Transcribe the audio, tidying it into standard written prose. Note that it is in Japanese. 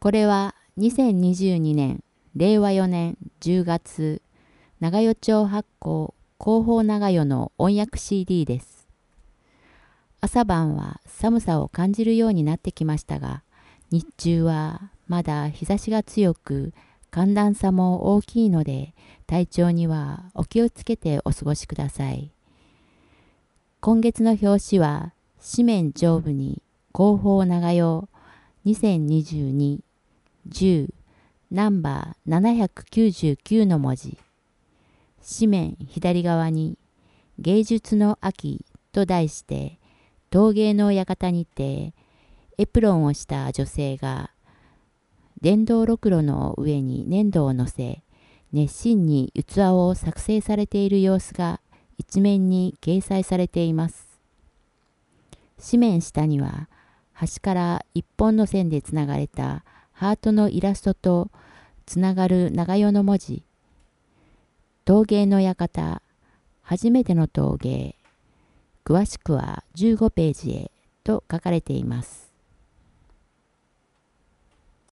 これは2022年令和4年10月長与町発行広報長与の音訳 CD です。朝晩は寒さを感じるようになってきましたが、日中はまだ日差しが強く寒暖差も大きいので、体調にはお気をつけてお過ごしください。今月の表紙は紙面上部に広報長与2022-10ナンバー799の文字。紙面左側に芸術の秋と題して陶芸の館にてエプロンをした女性が電動ろくろの上に粘土を乗せ熱心に器を作成されている様子が一面に掲載されています。紙面下には端から一本の線でつながれたハートのイラストとつながる長与の文字。陶芸の館、初めての陶芸。詳しくは15ページへと書かれています。